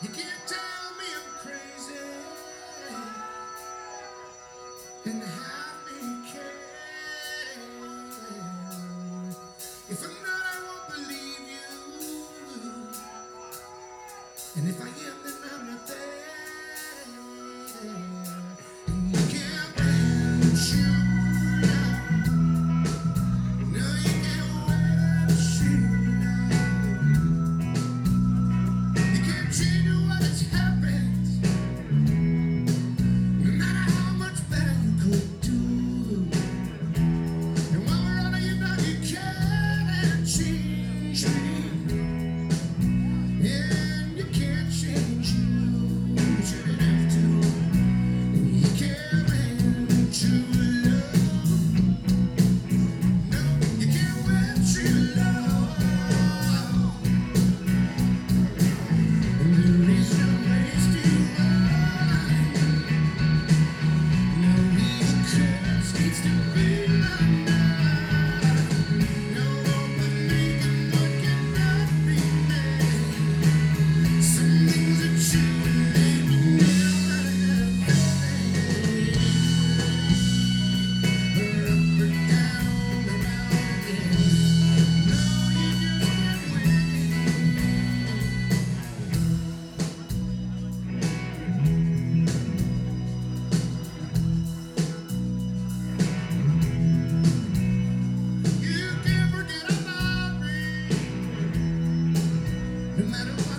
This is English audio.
You can't tell me I'm crazy and have me care. If I'm not, I won't believe you. And if I am, then I'm not there. And you can't win, you no, you can't win, you can't change what has happened. No matter how much better you could do. And while we're on it, you know you can't change me. And you can't change you. You shouldn't have to. And you can't win true love. No, you can't win true love. And there is no place to hide. No real curse needs to be undone. No open what cannot be made. Some things are true and they will never fade. Up or down, around again. No, you just can't win. You can't forget about me. No matter what.